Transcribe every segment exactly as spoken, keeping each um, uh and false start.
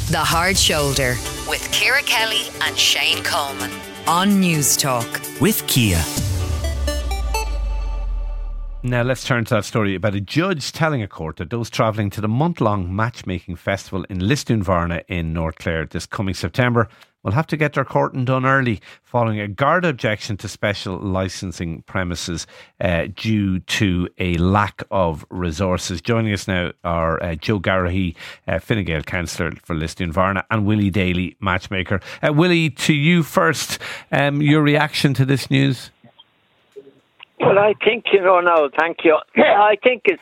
The Hard Shoulder with Ciara Kelly and Shane Coleman on News Talk with Kia. Now let's turn to that story about a judge telling a court that those travelling to the month-long matchmaking festival in Lisdoonvarna in North Clare this coming September will have to get their courting done early following a Garda objection to special licensing premises uh, due to a lack of resources. Joining us now are uh, Joe Garrahy, uh, Fine Gael councillor for Lisdoonvarna, and Willie Daly, matchmaker. Uh, Willie, to you first, um, your reaction to this news? Well, I think, you know, now, thank you. I think it's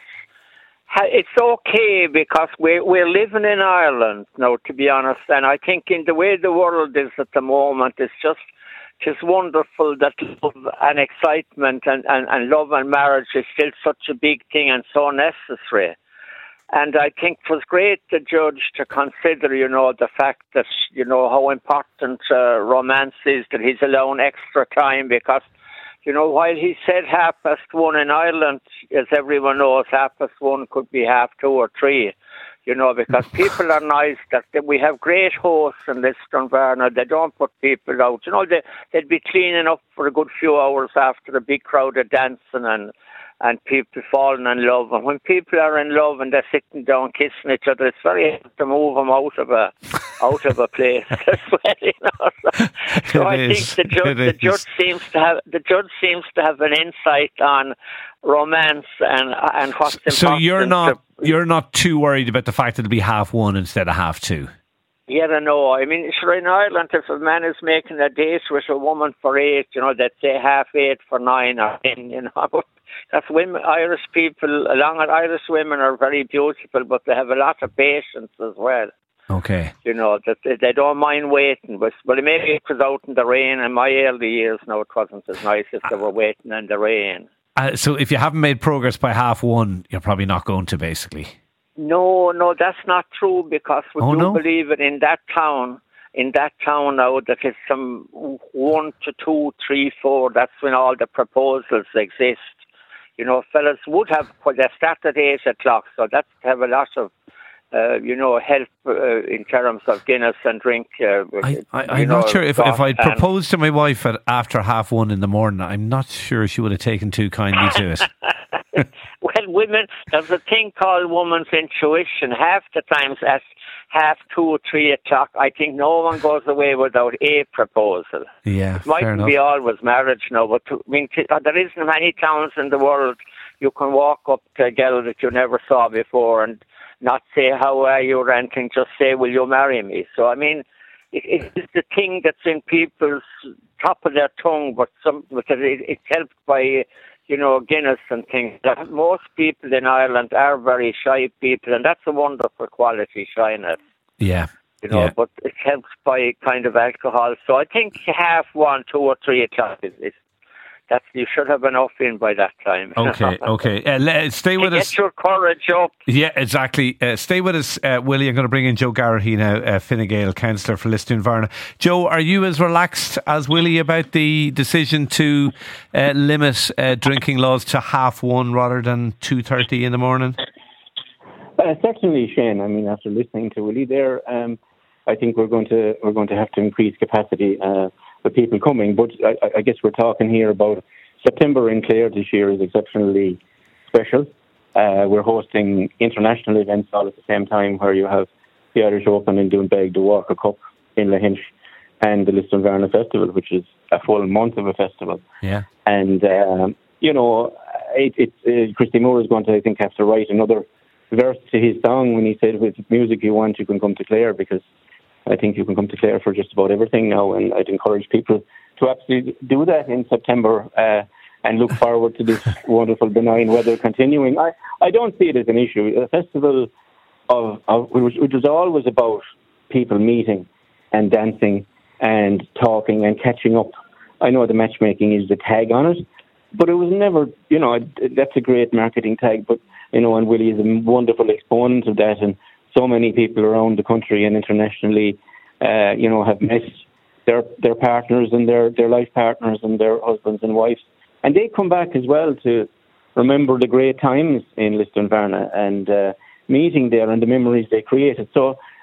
it's okay because we're, we're living in Ireland now, to be honest. And I think in the way the world is at the moment, it's just just wonderful that love and excitement and, and, and love and marriage is still such a big thing and so necessary. And I think it was great, the judge, to consider, you know, the fact that, you know, how important uh, romance is, that he's allowing extra time because, you know, while he said half past one in Ireland, as everyone knows, half past one could be half two or three, you know, because people are nice, that, that we have great hosts in Lisdoonvarna. They don't put people out. You know, they, they'd be cleaning up for a good few hours after a big crowd of dancing and and people falling in love. And when people are in love and they're sitting down kissing each other, it's very hard to move them out of a out of a place as well, you know. So, so I is. think the judge, the judge seems to have the judge seems to have an insight on romance and and what's important. So you're not to, you're not too worried about the fact that it'll be half one instead of half two? Yeah, I know. I mean, sure, in Ireland, if a man is making a date with a woman for eight, you know, they'd say half eight for nine or ten, you know. That's women, Irish people, along with Irish women are very beautiful, but they have a lot of patience as well. Okay. You know, that they, they don't mind waiting. But, but maybe it was out in the rain. In my early years, no, it wasn't as nice if they were waiting in the rain. Uh, so if you haven't made progress by half one, you're probably not going to, basically. No, no, that's not true because we oh, do no? believe it in that town. In that town now, that is some one to two, three, four. That's when all the proposals exist. You know, fellas would have, well, they start at eight o'clock, so that's have a lot of, uh, you know, help uh, in terms of Guinness and drink. Uh, I, I, I'm know, not sure if, if I'd proposed to my wife at after half one in the morning, I'm not sure she would have taken too kindly to it. Well, women, there's a thing called woman's intuition. Half the times at half two or three o'clock, I think no one goes away without a proposal. Yeah, it mightn't be always marriage now, but to, I mean, t- there isn't many towns in the world you can walk up to a girl that you never saw before and not say, how are you, or anything, just say, will you marry me? So, I mean, it, it's the thing that's in people's top of their tongue, but some, but it, it's helped by, you know, Guinness and things. Most people in Ireland are very shy people, and that's a wonderful quality, shyness. Yeah. You know, yeah. but it's helped by kind of alcohol. So I think half one, two or three o'clock is, is that you should have enough in by that time. Okay, okay. Uh, let, stay with get us. Get your courage up. Yeah, exactly. Uh, stay with us, uh, Willie. I'm going to bring in Joe Garrahy now, uh, Fine Gael councillor for Lisdoonvarna. Joe, are you as relaxed as Willie about the decision to uh, limit uh, drinking laws to half one rather than two thirty in the morning? Uh, certainly, Shane. I mean, after listening to Willie there, um, I think we're going to we're going to have to increase capacity uh, for people coming. But I, I guess we're talking here about September in Clare this year is exceptionally special. Uh, we're hosting international events all at the same time, where you have the Irish Open in Doonbeg, the Walker Cup in Lahinch, and the Lisdoonvarna Festival, which is a full month of a festival. Yeah, and um, you know, it, it's uh, Christy Moore is going to, I think, have to write another verse to his song when he said, with music you want, you can come to Clare, because I think you can come to Clare for just about everything now, and I'd encourage people to absolutely do that in September uh, and look forward to this wonderful benign weather continuing. I, I don't see it as an issue. A festival of, of which, which was always about people meeting and dancing and talking and catching up. I know the matchmaking is the tag on it, but it was never, you know, that's a great marketing tag, but you know, and Willie is a wonderful exponent of that, and so many people around the country and internationally, uh, you know, have met their their partners and their, their life partners and their husbands and wives, and they come back as well to remember the great times in Lisdoonvarna and uh, meeting there and the memories they created. So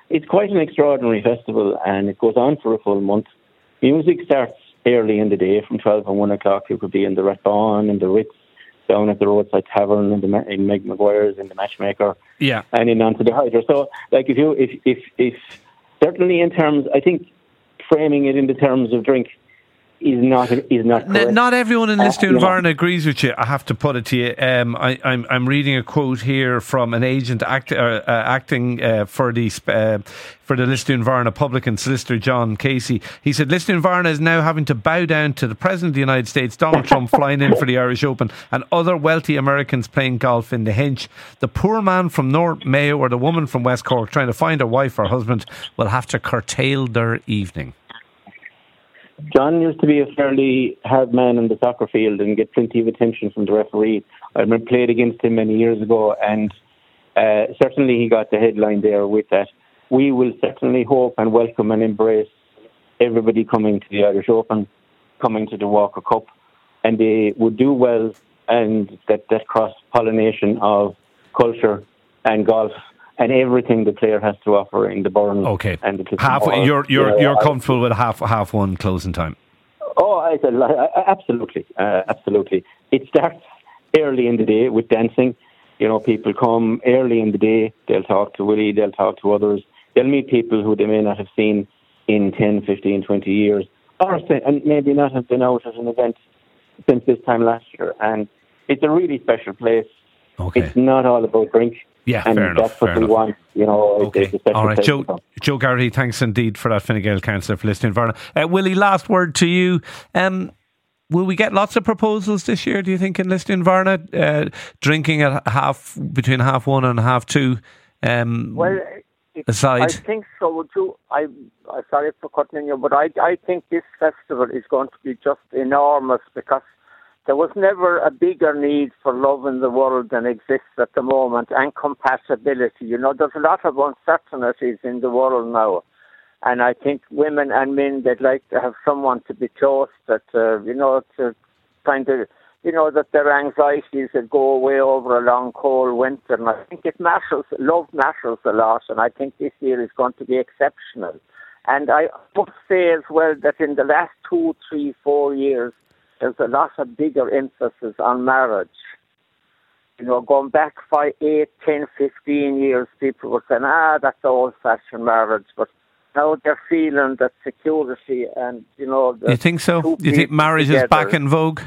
it's quite an extraordinary festival, and it goes on for a full month. Music starts early in the day, from twelve and one o'clock. You could be in the Rathbone and the Ritz, down at the Roadside Tavern, in, the, in Meg Maguire's, in the Matchmaker, yeah, and in onto the Hydra. So, like, if you, if, if, if certainly in terms, I think framing it in the terms of drink is not is not correct. Not everyone in Lisdoon uh, Varna agrees with you. I have to put it to you. Um, I, I'm I'm reading a quote here from an agent act, uh, uh, acting uh, for the uh, for the Lisdoon Varna publican solicitor John Casey. He said Lisdoon Varna is now having to bow down to the President of the United States, Donald Trump, flying in for the Irish Open, and other wealthy Americans playing golf in the Hinch. The poor man from North Mayo or the woman from West Cork trying to find a wife or husband will have to curtail their evening. John used to be a fairly hard man on the soccer field and get plenty of attention from the referee. I remember played against him many years ago, and uh, certainly he got the headline there with that. We will certainly hope and welcome and embrace everybody coming to the Irish Open, coming to the Walker Cup, and they would do well, and that, that cross-pollination of culture and golf and everything the player has to offer in the Burn. Okay. And the half. Or, you're you're you know, you're comfortable with half half one closing time. Oh, I said absolutely, uh, absolutely. It starts early in the day with dancing. You know, people come early in the day. They'll talk to Willie. They'll talk to others. They'll meet people who they may not have seen in ten, fifteen, twenty years, or and maybe not have been out at an event since this time last year. And it's a really special place. Okay. It's not all about drink. Yeah, and fair that's enough. what Fair we enough. want, you know. Okay, all right, Joe. Joe Garrity, thanks indeed for that. Fine Gael councillor for Lisdoon Varna. Uh, Willie, last word to you. Um, will we get lots of proposals this year? Do you think in Lisdoon Varna, uh, drinking at half between half one and half two? Um, well, aside, I think so too. I, I'm sorry for cutting you, but I, I think this festival is going to be just enormous because there was never a bigger need for love in the world than exists at the moment, and compatibility. You know, there's a lot of uncertainties in the world now, and I think women and men, they'd like to have someone to be close, that, uh, you know, to kind of, you know, that their anxieties would go away over a long, cold winter. And I think it matters, love matters a lot, and I think this year is going to be exceptional. And I must say as well that in the last two, three, four years, there's a lot of bigger emphasis on marriage. You know, going back five, eight, ten, fifteen years, people were saying, ah, that's old-fashioned marriage. But now they're feeling that security and, you know... You think so? You think marriage together is back in vogue?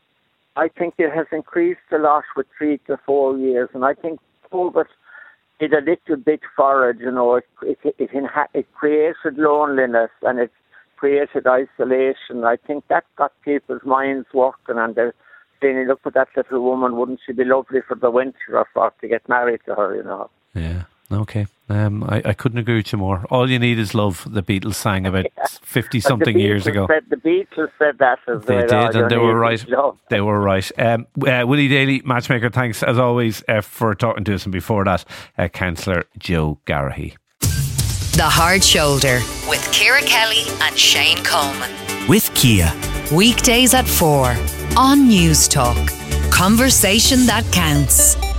I think it has increased a lot with three to four years. And I think COVID did a little bit for it, you know. It, it, it, it, it created loneliness and it created isolation. I think that got people's minds working, and they're saying, look at that little woman, wouldn't she be lovely for the winter or for to get married to her, you know. Yeah, okay. Um, I, I couldn't agree with you more. All you need is love, the Beatles sang about fifty-something years ago. Said, the Beatles said that as They well. did, and they were right. They were right. Um, uh, Willie Daly, Matchmaker, thanks as always uh, for talking to us, and before that, uh, Councillor Joe Garrahy. The Hard Shoulder with Ciara Kelly and Shane Coleman. With Kia. Weekdays at four on News Talk. Conversation that counts.